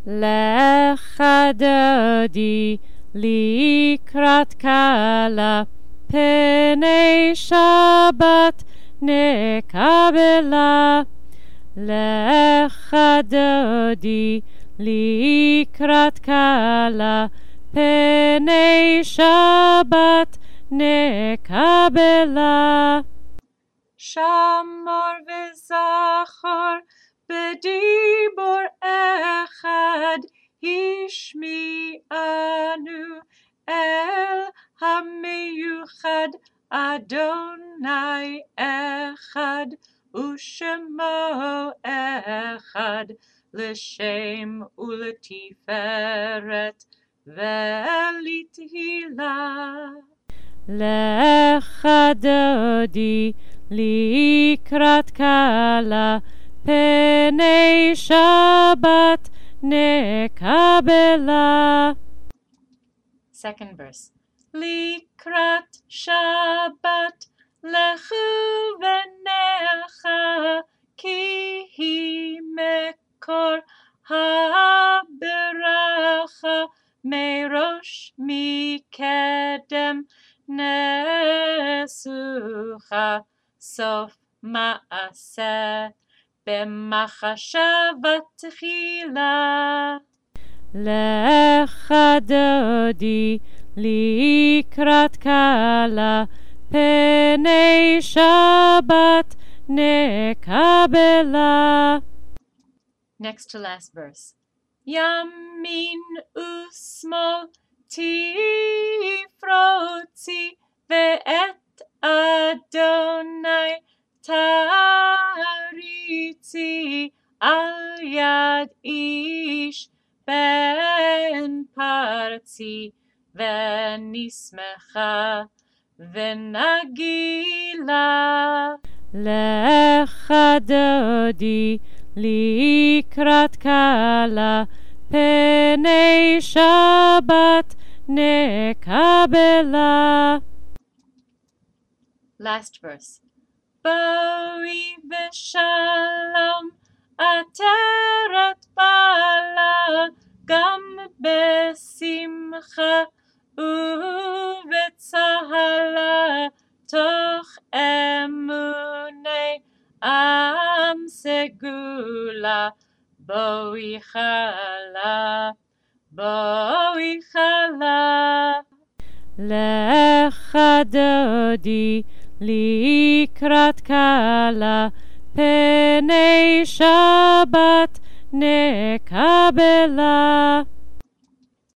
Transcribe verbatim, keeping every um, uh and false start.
לך דודי לקראת כלה, פני שבת נקבלה. לך דודי לקראת כלה, פני שבת נקבלה. שמור וזכור בדיבור אחד, השמיענו אל המיוחד, אדוני אחד ושמו אחד, לשם ולתפארת ולתהילה. לך דודי לקראת כלה, פני שבת נקבלה. Second verse. לקראת שבת לכו ונלכה, כי היא מקור הברכה, מראש מקדם נסוכה, סוף מעשה במחשבת תחילה. לך דודי לקראת כלה, פני שבת נקבלה. Next to last verse. ימין ושמאל תפרוצי, ואת אדוני תריצי, על יד איש בן פרצי, ונשמחה ונגילה. לך דודי לקראת כלה, פני שבת נקבלה. Last verse. בואי בשלום עטרת בעלה, גם בשמחה ובצהלה, תוך אמוני עם סגולה. בואי חלה, בואי חלה. לך דודי לקראת כלה, פני שבת נקבלה.